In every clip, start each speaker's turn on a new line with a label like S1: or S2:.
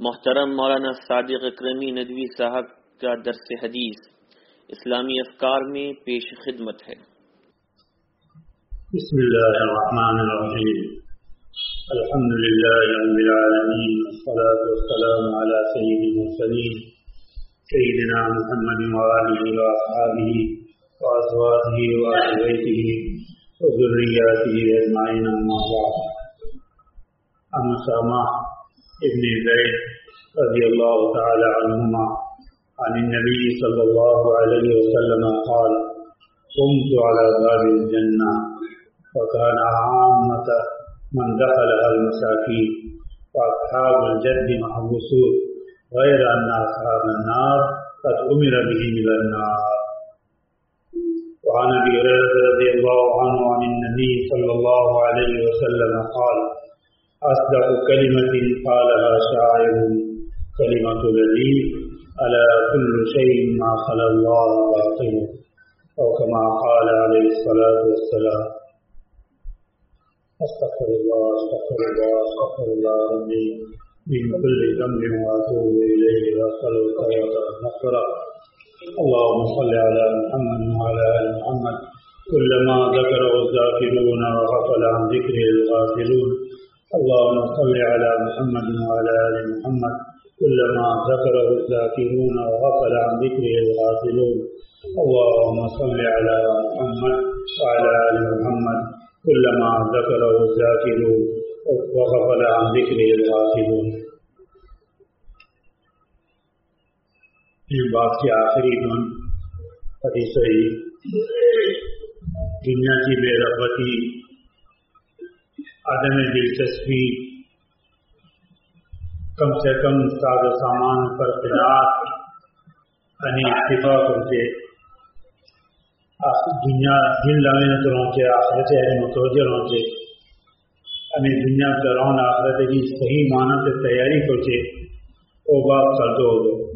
S1: محترم مولانا صادق اکرمی ندوی صاحب کا درس حدیث اسلامی افکار میں پیش خدمت ہے۔
S2: بسم اللہ الرحمن الرحیم، الحمد للہ رب العالمین، والصلاة والسلام علی سید المرسلین سیدنا محمد وآلہ وأصحابہ وأزواجہ وأہل بیتہ وذریاتہ اجمعین، اما بعد۔ عن اسامہ ابن زید رضی اللہ تعالی عنہما عن النبي صلى الله عليه وسلم قال: قمت على باب الجنة وكان عامة من دخلها المساكين وأصحاب الجد محبوسون غير أن أصحاب النار قد أمر بهم إلى النار. وعن أبي هريرة رضي الله عنه عن النبي صلى الله عليه وسلم قال: أصدق كلمة قالها شاعر كلمة الذي ألا كل شيء ما خلا الله باطل، أو كما قال عليه الصلاة والسلام. أستغفر الله أستغفر الله أستغفر الله ربي من كل ذنب وأتوب إليه وأسأل الخير والنصر. اللهم صل على محمد وعلى آل محمد كلما ذكره الذاكرون وغفل عن ذكره الغافلون. اللهم صل على محمد وعلى آل محمد كلما ذكره الذاكرون وغفل عن ذكره الغافلون. اللهم صل على محمد وعلى آل محمد كلما ذكره الذاكرون وغفل عن ذكره الغافلون. یہ بات کی آخری دن حدیث دنیا کی بے رغبتی، عدم دلچسپی، کم سے کم ساز و سامان پر قناعت، یعنی اتفاق کرتے دنیا دل لانے تو رہتے آخرت ہے متوجہ رہتے، یعنی دنیا کا رون آخرت کی صحیح معنی سے تیاری کرتے وہ بات کر دو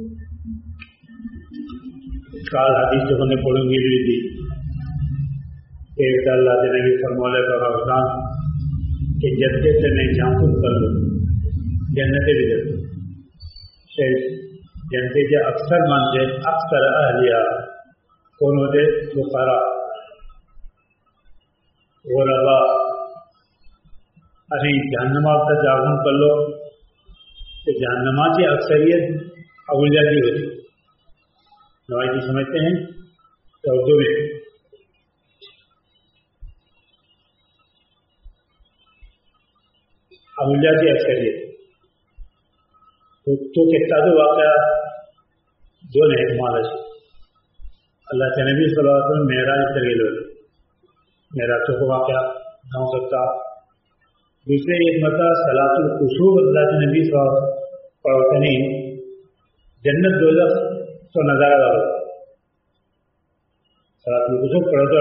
S2: کال حدیث جو نے پڑھوں گی بھی تھی ایک اللہ کے نبی فرمولے کا رمضان کہ جدے سے میں جانچ کر لوں جنتے بھی دیتے جنتے کے اکثر مانتے اکثر اہلیہ کون ہوتے فقراء غرباء. ارے جہنما کا جاگن کر لو کہ جہنما کی اکثریت اولیاء کی ہوتی نوائی جی سمجھتے ہیں تو اردو میں اولیاء کی اکثریت تو کہتا تو واقعہ جو نہیں مالش اللہ کے نبی صلی اللہ علیہ وسلم معراج تریل ہوتے معراج تو واقعہ نہ ہو سکتا. دوسرے ایک مرتبہ صلاۃ القصوب اللہ کے نبی صلی اللہ علیہ وسلم پڑھتے نہیں جنت دوزخ تو نظارہ دارو صلاۃ القصوب پڑھتے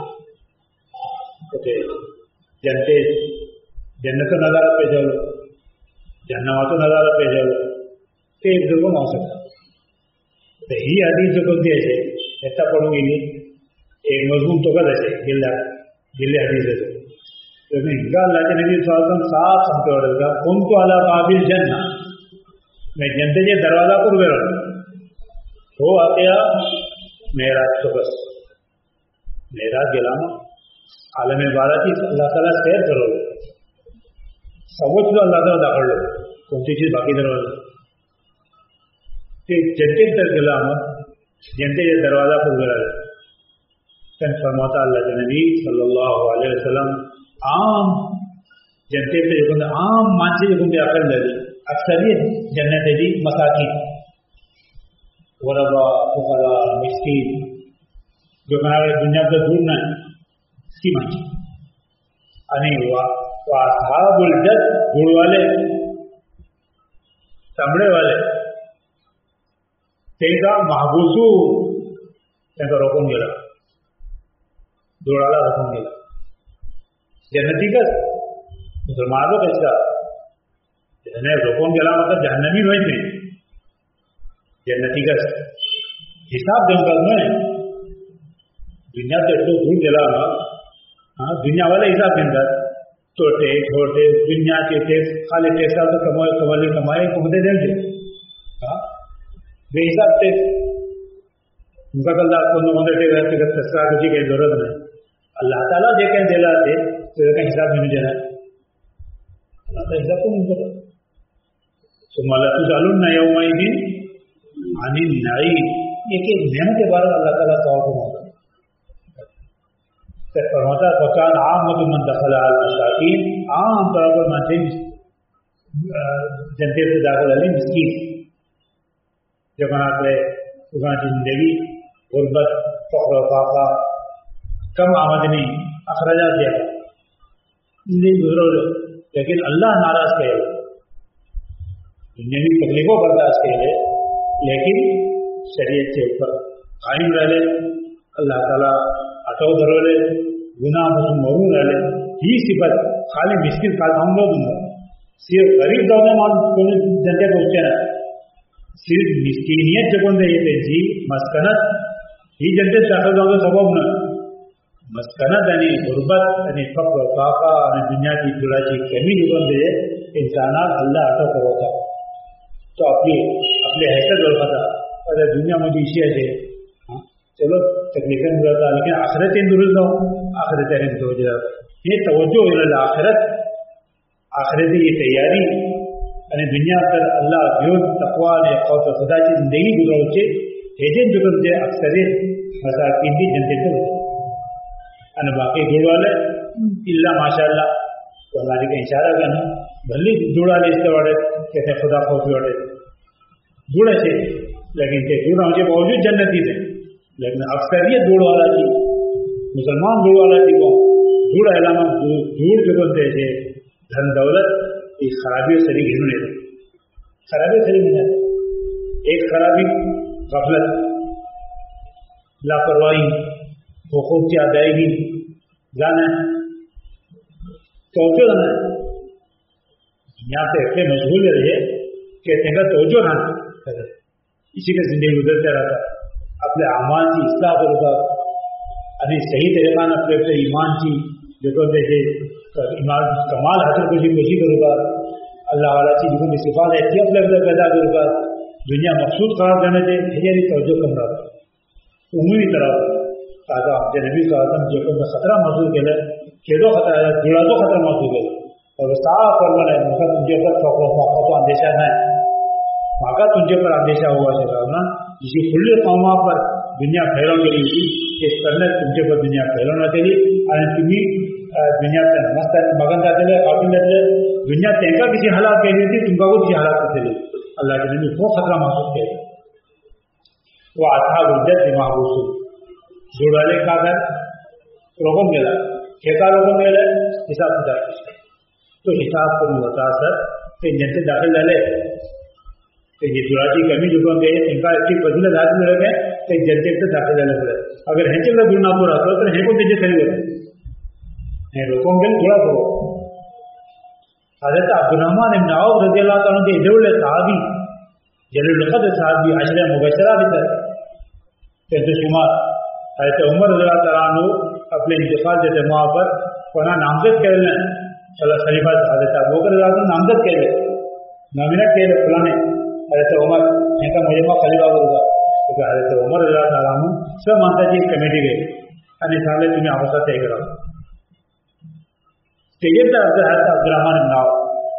S2: اڑے جنتے جنت نظارہ پہ جاؤ جہنم تو نظارہ پہ جاؤ تو ایک دو نہ ہو سکتا. تو یہ حدیث جو بولتی ہے ایسا پڑھوں گی نہیں ایک مضمون تو کر ایسے گلے حدیث ہے لیکن اللہ کے نبی صلی اللہ علیہ وسلم صاف سمجھتے ہو رہا ان کو اللہ قابل جنہ میں جنتے کے دروازہ پر گئے رہا وہ آتے معراج تو بس معراج گلانا عالم بارہ کی اللہ تعالیٰ سیر کرو سمجھ لو اللہ تعالیٰ داخل لو کون سی چیز باقی دروازہ جنتے تر گلا جنتے کے دروازہ پر گرا ہے فرماتا اللہ کے نبی صلی اللہ علیہ وسلم عام جنتے سے جو عام مانچے جو آخر لے اکثریت جنت دی مساکین غربا فقراء مسکین جو کنارے دنیا سے دور نہ اس کی مانچی یعنی اصحاب الجد گڑ والے چمڑے والے تیزا محبوسو تیزا روکوں گیلا دوڑالا روکوں گیلا جنتی کا مسلمانوں کا اس کا جنہیں روکوں گیلا مطلب جہنمی ہوئی تھی جنتی کا حساب دیں گا میں دنیا سے تو دور گیلا دنیا والے حساب دیں گا توٹے چھوٹے دنیا کے ٹیکس خالی ٹیکس تو کمائے کو دے دیں گے بے حساب ٹیکس مقدل کو ٹیکس تذکرہ کسی کی ضرورت نہیں اللہ تعالیٰ جے کہیں دے لاتے تو یہ کہیں حساب نہیں دینا اللہ تعالیٰ حساب کو نہیں پتا ثم لتسألن يومئذ عن النعيم یہ کہ نعمت کے بارے میں اللہ تعالیٰ سوال کو مانگا فرماتا ہے وَكَانَ عَامَّةُ مَنْ دَخَلَ عَلَى الْمَسَاكِينِ عام طور پر مانتے جنتے سے داخل علی مسکین جب آتے وہاں زندگی غربت فقر و فاقہ کم آمدنی اخراجات دیا زندگی گزرو لیکن اللہ ناراض کہے دنیاوی تکلیفوں برداشت کہے لیکن شریعت کے اوپر قائم رہ لے اللہ تعالیٰ اٹو دھرو لے گناہ مرون رہ لے یہ صفت خالی مسکین کا ہم لوگ دوں گا صرف غریب دونوں مان جنتے پہنچے نا صرف مسکینیت جب دے یہ جی مسکنت یہ جنتے داخل دوں گا سبب نہ مسکنت یعنی غربت یعنی فقر و فاقہ یعنی دنیا کی جڑا چیز کمی جب دے انسانات اللہ اٹو کرو تھا تو اپنے حیثیت اور پتہ اگر دنیا مجھے اسی ہے چلو تکلیفیں ملتا لیکن آخرت درست ہو آخرت توجہ یہ توجہ آخرت آخرت یہ تیاری یعنی دنیا پر اللہ بیوت تقوی نے خوف خدا کی زندگی گزرو سے ایجنٹ جو کرتے اکثر مساکین بھی جنتے کو ان باقی جوڑ والے اللہ ماشاء اللہ تو اللہ کا اشارہ کرنا بھلی جوڑا لے اس کے واڑے کہتے خدا خوفی واڑے جوڑے سے لیکن کہ جوڑا مجھے باوجود جنتی تھے لیکن اکثریت جوڑ والا تھی مسلمان جوڑ والا تھی وہ جوڑ علامہ جوڑ جو کرتے تھے دھن دولت یہ خرابی سری گھننے خرابی سری گھنے ایک خرابی غفلت لاپرواہی حقوق کی ادائیگی جانا توجہ رہنا یہاں پہ اتنے مشغول رہے کہ تنگا توجہ رہنا اسی کا زندگی گزرتا رہتا اپنے اعمال کی اصلاح کرو گا ابھی صحیح طریقہ نہ اپنے ایمان کی جو کرتے تھے ایمان کمال حاصل کرنے کی کوشش کرو گا اللہ والا چیز کو صفات ایسی اپنے پیدا کرو گا دنیا مقصود قرار کرنے سے ہجری توجہ کم رہا عمومی طرح تازہ نبی صلی اللہ علیہ وسلم جو کہ خطرہ محسوس کیا کھیلو خطرہ جڑا تو خطرہ محسوس ہے اور صاف فرمان ہے مگر تجھے پر فوقوں تو اندیشہ نہ ہے مگر تجھے پر اندیشہ ہوا چاہیے جسی کھلے قوما پر دنیا پھیلوں کے لیے اس کرنے تجھے پر دنیا پھیلونا کے لیے اور تمہیں دنیا سے مست مگن جاتے ہیں قابل رہتے دنیا تینکا کسی حالات کے لیے تھی تم کا وہ کسی حالات کے لیے اللہ کے نبی وہ خطرہ محسوس کیا وہ اصحاب الجنت محبوس جوڑالے کا گھر روگوں ملا کھیتا روگوں ملا حساب کتاب تو حساب کو ہوتا سر کہ جنتے داخل ڈالے تو یہ جڑاتی کمی جو گئے ان کا ایسی فضیلت حاصل رہ گئے کہ جنتے سے داخل ڈالے پڑے اگر ہینچل کا جڑنا پورا تو ہین کو دیجیے خرید ہے روکوں گے جڑا تو حضرت عبد الرحمن بن عوف رضی اللہ تعالیٰ کے دول صحابی جلیل القدر صحابی عشرہ مبشرہ بھی تھا کہ شمار حضرت عمر رضی اللہ تعالیٰ عنہ اپنے انتقال جیسے وہاں پر فنا نامزد کہہ لیں صلی خلیفہ حضرت ابوبکر رضی اللہ عنہ نامزد کہہ لیں نامنت کہہ لیں فلانے حضرت عمر ان کا مجمع خلیفہ ہوگا کیونکہ حضرت عمر رضی اللہ تعالیٰ عنہ سب مانتا جی کمیٹی گئی ان سالے تمہیں آوسا طے کرا کہ یہ حضرت عبد الرحمن بن عوف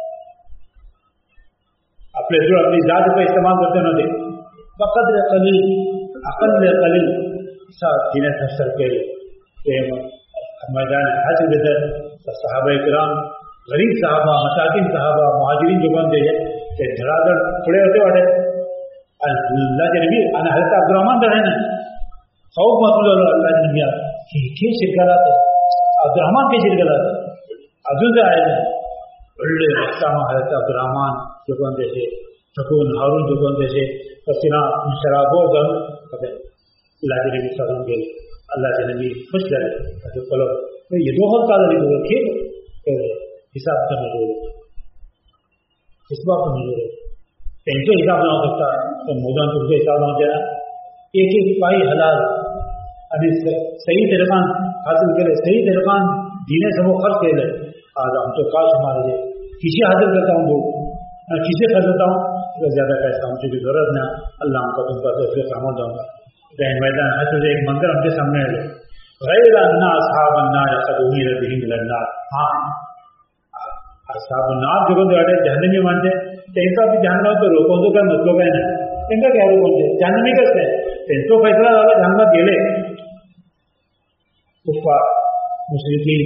S2: اپنے جو اپنی ذات کو استعمال کرتے نہ دے بقدر قلیل اقل قلیل ساتھ جنہیں تفسر کے میدان حج بدر صحابہ کرام غریب صحابہ مساکین صحابہ مہاجرین جو بن گئے کہ دھڑا دھڑ کھڑے ہوتے واڑے اللہ کے نبی انا حضرت عبد الرحمن رہے نا خوف مسئول اللہ کے نبی کی شرکلاتے عبد الرحمن کی شرکلاتے عبدال سے آئے بڑے رقصامہ حضرت عبد الرحمن جو بندے سے سکون ہارون جو بندے سے پسینہ شراب و غم اللہ کے نبی صلی اللہ علیہ وسلم اللہ کے نبی خوش کرے چلو یہ دو ہفتہ نہیں ٹھیک حساب کا مجھے اس بات کا مجھے ان کو حساب نہ ہو سکتا تو موجود تم کو حساب نہ ہو جائے ایک ایک پائی حلال ابھی صحیح طریقہ حاصل کرے صحیح طریقہ دینے سے وہ خرچ کر لے آج ہم تو کاش ہمارے لیے کسی حاضر کرتا ہوں دو کسی خریدتا ہوں تو زیادہ پیسہ ہم کی ضرورت نہ اللہ ہم کا تم پر تو سامنے جاؤں گا. میدان حشر سے ایک منظر ہم کے سامنے ہے غیر ان اصحاب النار قد امیر بهم الى النار. ہاں اصحاب النار جو بندے جہنمی مانتے ہیں ان کا بھی جہنم تو روکوں تو کا مطلب ہے نا ان کا کیا روکوں گے جہنمی کرتے ہیں ان کو فیصلہ والا جہنم گیلے کفار مشرکین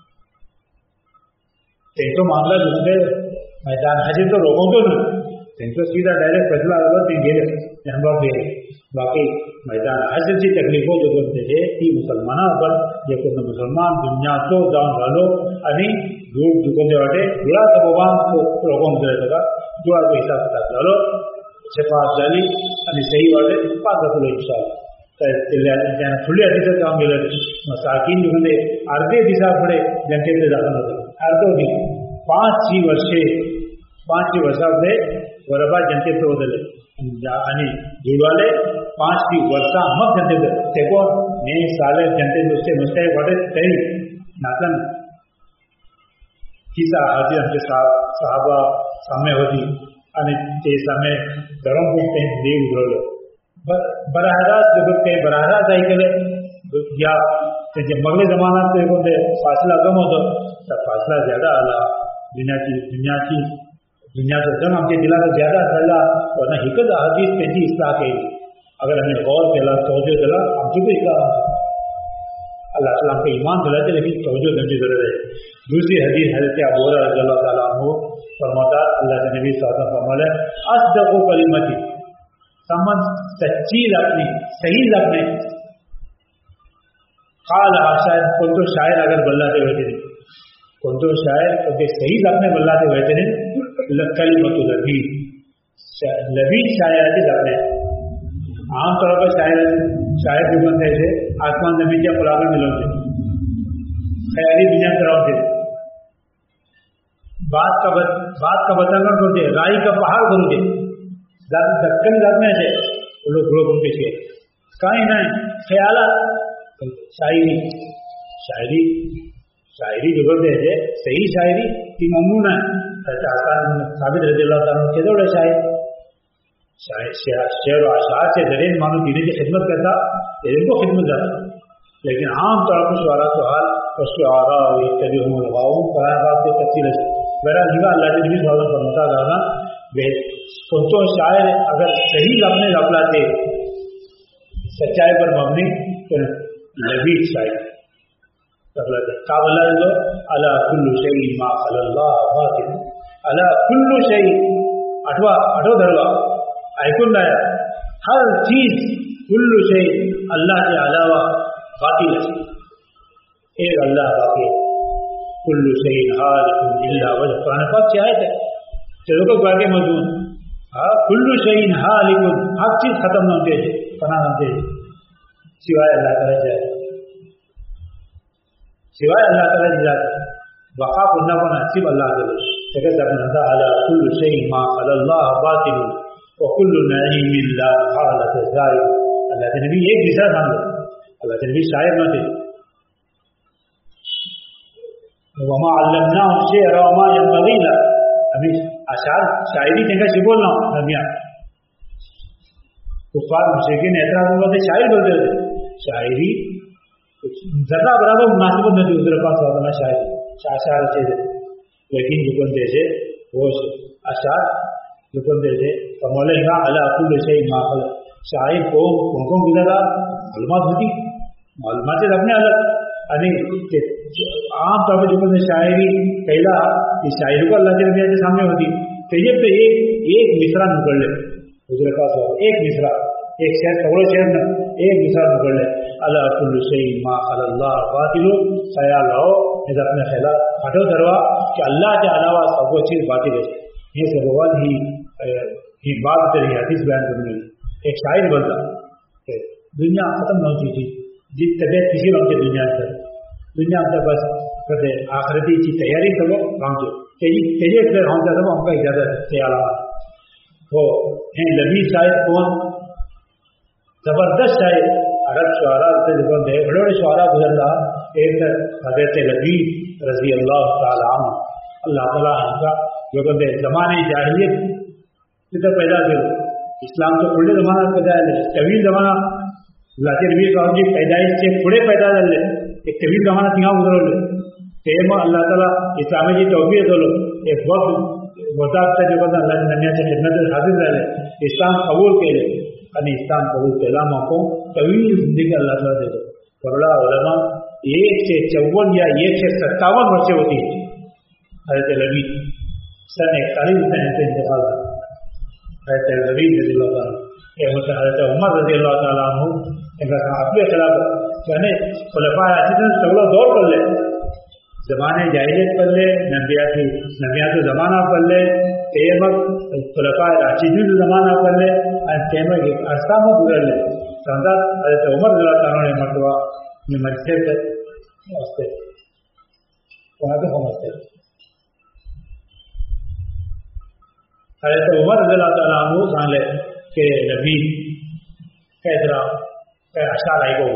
S2: ان کو معاملہ جو میدان حشر تو روکوں تو نہیں ان کو سیدھا ڈائریکٹ فیصلہ والا تین گیلے جہنم گیلے. باقی میدان حشر کی تکلیفوں جو بنتے ہیں کہ مسلمانوں پر یہ کوئی مسلمان دنیا تو جان ڈالو انی دور دکھنے والے برا سببان کو روکوں دے گا جو آپ کو حساب کتاب ڈالو شفاعت ڈالی انی صحیح والے پاک رکھ لو انشاءاللہ کھلی حدیث کام ملے مساکین جو بندے اردے دشا پڑے جنتے سے داخل ہوتے اردو دن 5-6 ವರ್ಷ سے برابر جنتے سے ہوتے आणि जुड़वाले 5 वर्ष मग जनते तेको ने साले जनते नुसते नुसते वाटे तरी नातन किसा आजी आमचे साहबा सामे होती आणि ते सामे गरम होते देव उघडलो बराहरात जो ते बराहरात ऐकले या त्याचे मगले जमान्यात ते कोणते फासला कम होतो तर फासला ज्यादा आला दुनियाची दुनियाचा जण आमच्या दिलाचा ज्यादा झाला वरना एकच हदीस त्यांची इस्लाह केली अगर हमें गौर केला तवज्जो दिला आमची भी इस्लाह अल्लाह ताला हमको ईमान दिलाते लेकिन तवज्जो देने की जरूरत है. दूसरी हदीस हज़रत अबू हुरैरा रज़ियल्लाहु ताला अन्हु फरमाता अल्लाह के नबी सल्लल्लाहु अलैहि वसल्लम फरमाया अस्दक़ु कलिमती समन सच्ची लफ्ज़ सही लफ्ज़ قال शायद कोई तो शायर अगर बल्लाते हुए थे कोई तो शायर क्योंकि सही लफ्ज़ बल्लाते हुए थे कलिमत लबीब लबीब शायराती लफ्ज़ आम तौर पर शायर जो बनते थे आसमान जमीन के बराबर मिलोगे ख्याली दुनिया में रहोगे बात का बताना करोगे राई का पहाड़ करोगे दक्कन में थे वो लोग लोग उनके थे कहीं नहीं ख्यालात शायरी जो बोलते थे सही शायरी की नमूना साबित रज़ी अल्लाह ताला के दौड़े शेर और आशार से जरिए मानो दीने की खिदमत करता इनको खिदमत जाता लेकिन आम तौर पर शुआरा तो हाल शुआरा तभी हम लगाओ बात से तफसील है मेरा निगाह अल्लाह के नबी सल्लल्लाहु अलैहि वसल्लम दाना तो शायर अगर सही अपने लफलाते सच्चाई पर मबनी तो नबी शायर काबला जो अला कुल्लु शै मा खलल्लाह बातिल अला कुल्लु शै अठो धरवा ऐकून ना हर चीज कुल्लु शै अल्लाह के अलावा बातिल है एक अल्लाह बाकी कुल्लु शै हालिकुन इल्ला वजह कुरान पाक की आयत है चलो को बाकी मौजूद हाँ कुल्लु शै हालिकुन हर चीज खत्म न होते फना होते सिवाय अल्लाह ताला जाए सिवाय अल्लाह ताला जाए वक़ा पुन्ना को नसीब अल्लाह ताला जगह जगह अला कुल्लु शै मा खलल्लाह बातिल व कुल्लु नईमिन ला हालत ज़ाइल अल्लाह के नबी एक दूसरा मान लो अल्लाह के नबी शायर न थे वमा अल्लमनाहु शि'रा व मा यंबग़ी ला अभी अशार शायरी जगह से बोलना नबिया कुफार मुशरिकीन एतराज़ करते शायर बोलते थे शायरी जरा बराबर मुनासिबत नहीं उधर पास होता शायरी अशार अच्छे थे लेकिन जो बंदे थे वो अशार जो बंदे थे फमौलेगा अला कुल्लि शै मा खल शायर को कौन गुजरा मालूमात होती मालूमात अपने अलग अने आम तौर पर जो बंदे शायरी पहला इस शायरी को अल्लाह के नबी के सामने होती तैयब पे एक मिसरा निकल ले उधर पास एक मिसरा एक शेर सगड़ो शेर न एक मिसरा निकल ले अला कुल्लि शै मा खलल्लाह बातिल ख्याल आओ इधर अपने ख्याल हटो दरवा कि अल्लाह के अलावा सब चीज बातिल है ये सब ही बात करी हदीस बयान करने एक शायर बोलता दुनिया खत्म न होती थी जिस तबियत किसी वक्त दुनिया अंदर बस कहते आखिरती की तैयारी करो पहुंचो तेजी से पहुंचा था हमका इजाजत ख्याल तो हैं लबी शायर कौन जबरदस्त शायर عرب شعراء سے جو بندے بڑے بڑے شعراء گزر رہا، ایک حضرت لبید رضی اللہ تعالی عنہ، اللہ تعالیٰ ان کا جو بندے زمانے جاہلیت کتنا پیدا تھے، اسلام تو پورے زمانہ پیدا ہے، طویل زمانہ لاچر بھی صاحب جی پیدائش سے پورے پیدا کر لے، ایک طویل زمانہ تھا گزرو لے تیم اللہ تعالیٰ اسلام جی توفیق دو لو، ایک وقت وطاب سے جو بندہ اللہ نمیہ سے خدمت حاضر رہ لے، اسلام قبول کے لے، یعنی اسلام قبول کے علامہ کو طویل زندگی اللہ تعالیٰ دے دو. بڑا علماء 154 یا 157 ورثے ہوتی ہے. حضرت لبید سن 41 میں ان کا انتقال ہوا. حضرت لبید رضی اللہ تعالیٰ حضرت عمر رضی اللہ تعالیٰ عنہ ان کا اپنے خلاف یعنی خلفاء راشدین سگڑا دور کر لے، زمانے جاہلیت کر لے، نبیات زمانہ کر لے، تیمک خلفاء راشدین زمانہ کر لے، اور تیمک ایک عرصہ میں گزر لے. سندر حضرت عمر رضی اللہ تعالیٰ نے مرتبہ میں مجھے سے وہاں پہ پہنچتے حضرت عمر رضی اللہ تعالیٰ عنہ جان لے کہ نبی کیسرا اشار آئی کو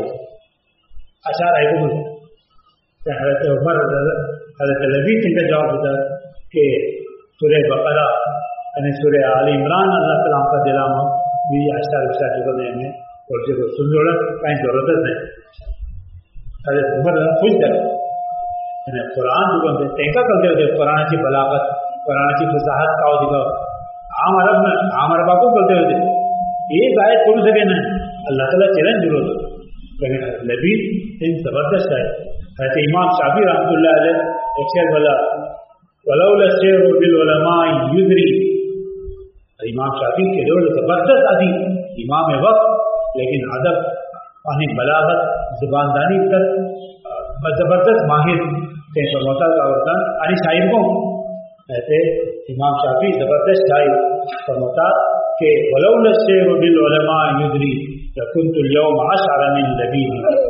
S2: حضرت عمر حضرت نبی ان کا جواب ہوتا ہے کہ سورہ بقرہ یعنی سورہ آل عمران اللہ تعالیٰ کا دلام بھی اشار جو کرنے میں اور جو سن جوڑا کہیں ضرورت نہیں. حضرت عمر خوش تھا یعنی قرآن جو کرتے تینکا کرتے ہوتے قرآن کی بلاغت قرآن کی فصاحت کا دکھا عام عرب کو کرتے ہوتے ایک آیت پڑھ سکے نا اللہ تعالیٰ چیلنج ضرورت. لیکن لبید ان زبردست ہے. حضرت امام شافعی رحمۃ اللہ علیہ ایک شعر بولا ولولا الشعر بالعلماء یدری. امام شافعی کے دور زبردست ادیب امام وقت، لیکن ادب یعنی بلاغت زباندانی تک زبردست ماہر کے فرماتا کا وطن یعنی شاعر کو ایسے امام شافعی زبردست شاعر فرماتا کہ ولولا الشعر بالعلماء یدری لکنت اليوم اشعر من لبید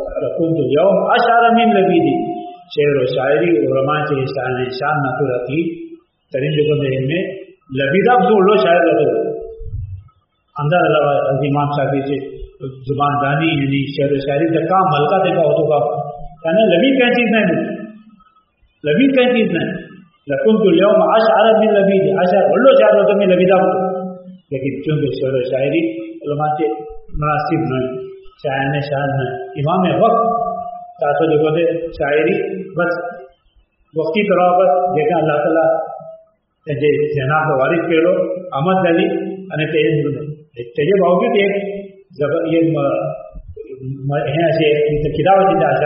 S2: شعر و شاعری علماء کے شان نہ تو رہتی ترین جگہ میں لبید اب جو لو شاعر رہتے اندر اللہ امام شافعی سے زبان دانی یعنی شعر و شاعری کا کام ہلکا دیکھا ہو تو کا کہنا لبید کہیں چیز نہیں، لبید کہیں چیز نہیں. لکنت اليوم اشعر من لبید اشعر بڑھو شاعر ہوتا میں لبیدہ ہوتا، لیکن چونکہ شعر و شاعری علماء سے مناسب نہیں، شاعر نے شاعر نہیں. امام وقت تاسو دیکھو دے شاعری بس وقتی طرح پر دیکھا اللہ تعالیٰ جناب وارث کہلو احمد علی અને તે باوجود ایک یہ کتاب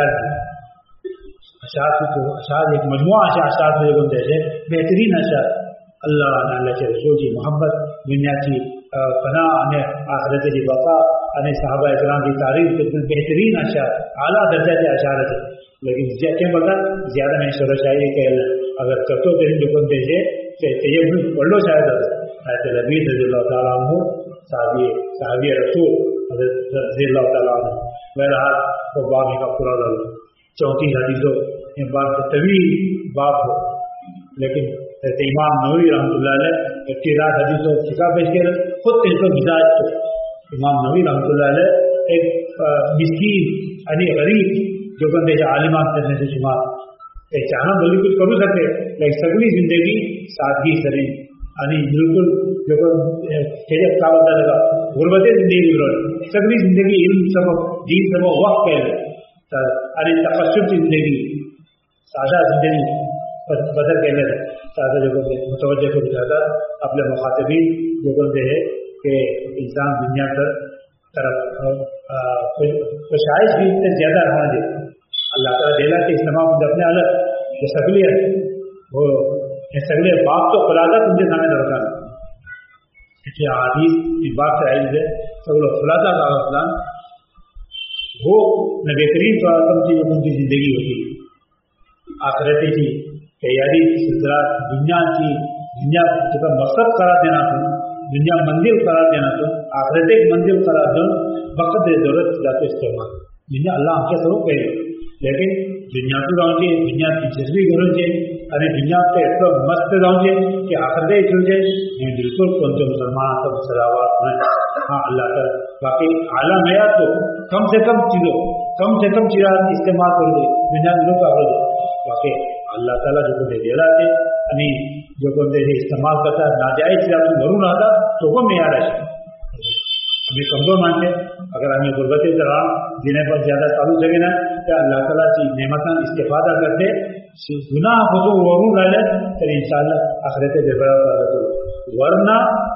S2: اشعار ایک مجموعہ اشعار جیسے بہترین اشعار اللہ کے رسول کی محبت، دنیا کی پناہ અને آخرت کی بقا અને صحابہ اکرام کی تعریف بہترین اشعار اعلیٰ درجہ کے اشعار تھے. لیکن کیا بتا زیادہ نہیں شعر و شاعری کہ اگر چتو ترین جو بنتے تھے یہ پڑھو شاید حضرت لبید رضی اللہ تعالیٰ عنہ صحابی رسول حضرت رضی اللہ تعالیٰ عنہ بہرحال وہ باب کا پورا 34 حدیثوں یہ باب کا طویل باب ہو، لیکن حضرت امام نووی رحمۃ اللہ علیہ 13 حدیثوں فقہ پیش کر خود ان کو مزاج تو امام نووی رحمۃ اللہ علیہ ایک مسکین یعنی غریب جو بندے عالمان کرنے سے شمار چاہنا بولی کچھ کرو سکتے، لیکن سگلی زندگی سادگی کریں یعنی بالکل جو کا بتا لگا غربت زندگی گزرو سگلی زندگی علم سبق دین سبق وقت کہہ لے یعنی تقشف کی زندگی سادہ زندگی بدل کہہ لے سادہ جو بندے متوجہ کو بتاتا اپنے مخاطبین جو بندے ہے کہ انسان دنیا پر طرف خواہش بھی اتنے زیادہ رہنا دے اللہ تعالیٰ دینا کہ اس تمام اپنے الگ جو سگلی ہے وہ سگلے باپ تو خلاصہ ان کے سامنے درکار ہے حدیث اس بات سے آئی ہے سگلو خلاصہ کا اسلام وہ نبی کریم صلی اللہ علیہ وسلم کی ان کی زندگی ہوتی ہے آخرتی کی تیاری سلسلہ دنیا کی دنیا کا مقصد قرار دینا تھا، دنیا منزل قرار دینا تھا، آخرت ایک منزل قرار دو وقت ضرورت جاتے استعمال دنیا اللہ ہم سے سرو کہے لیکن دنیا کو رہوں گے دنیا کی جذبی کروں گے અને દુનિયા पे એટલો મસ્ત રહું છે કે આખરે ચૂંટે એ બિલકુલ કોણ مسلمان سب سلاوات ہاں اللہ تعالیٰ باقی اعلیٰ معیار تو کم سے کم چیزیں استعمال کر دے بنیاد لوگ کا باقی اللہ تعالیٰ جو کو دے رہا تھے یعنی جو کو استعمال کرتا ہے ناجائز چیزیں تو ضرور آتا تو وہ معیار ہے ہمیں کمزور مانتے اگر ہمیں غربت طرح جنہیں پر زیادہ تعلق جگہ نا کہ اللہ تعالیٰ کی نعمتاں استفادہ کرتے گناہ کو تو ضرور ڈالے پھر انشاءاللہ آخرت بے بڑا ورنہ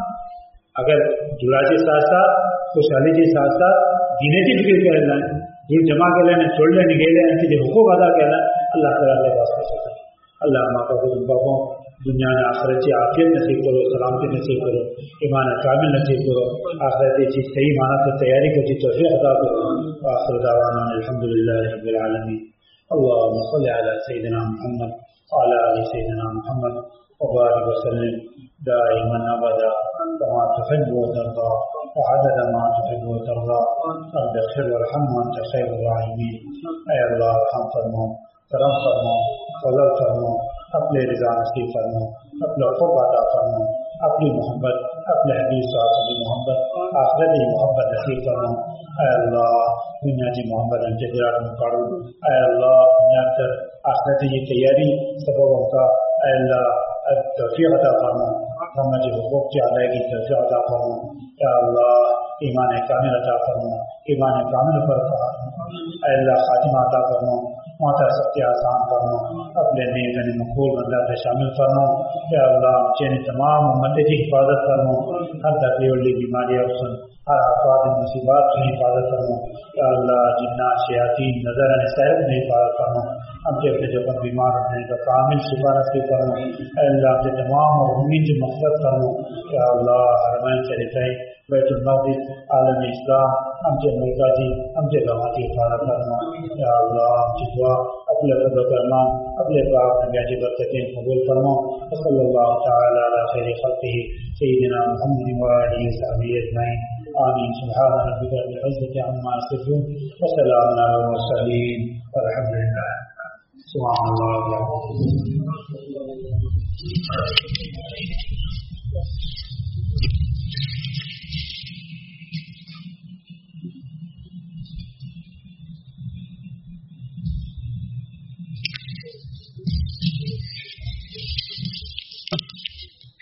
S2: اگر جڑا کے ساتھ ساتھ خوشحالی کے ساتھ ساتھ جینے کی فکر کر لینا دل جمع کر لینا چھوڑ لینے کے لیے ان کے حقوق ادا کرنا اللہ تعالیٰ کے پاس کر سکتا اللہ ماتا کو باپوں دنیا میں آخرت کی عافیت نصیب کرو سلامتی نصیب کرو ایمان کامل نصیب کرو آخرت کی صحیح معنی سے تیاری کو کی توفیق عطا کرو آخر دعوانا الحمدللہ رب العالمین اللهم صل على سيدنا محمد وعلى آل سيدنا محمد وبارك وسلم دائما ابدا كما تحب وترضى وعدد ما تحب وترضى رب اغفر وارحم وانت خير الراحمين اے اللہ رحم فرما کرم فرما فضل فرما اپنے رضا نصیب فرما اپنا قرب عطا فرما اپنی محبت اپنے حبیب صلی اللہ علیہ محبت آخرت محبت نصیب فرما اے اللہ دنیا کی محبت ان کے دلات میں پڑھو اے اللہ دنیا کر آخرت کی تیاری سببوں کا اے اللہ توفیق عطا فرما ہم جو حقوق کی ادائیگی توفیق عطا فرما اے اللہ ایمان کامل عطا فرما ایمان کامل پر اے اللہ خاتمہ عطا فرما ماتا سب کے آسان فرما اپنے نیک مقبول بندہ سے شامل فرما یا اللہ چین تمام امت کی حفاظت فرما ہر تکلیف والی بیماری افسن ہر آفات مصیبات کی حفاظت فرما یا اللہ جنات شیاطین نظر صحت میں حفاظت فرما ہم کے اپنے جو بیمار ہوتے ہیں تو کامل شفا نصیب فرما اے اللہ اپنے تمام مرحومین کی مغفرت فرما یا اللہ حرمین شریفین بیت المقدس عالم اسلام ہم کے ملکہ جی ہم کے گواہ کی حفاظت فرما یا اللہ ہم کی دعا اپنے فضل و کرمان اپنے پاک نبی کی برکتیں قبول فرما صلی اللہ تعالی علی خیر خلقہ سیدنا محمد و آلہ وصحبہ اجمعین آمین سبحان ربک رب العزۃ عما یصفون وسلام علی المرسلین والحمد للہ سبحان اللہ.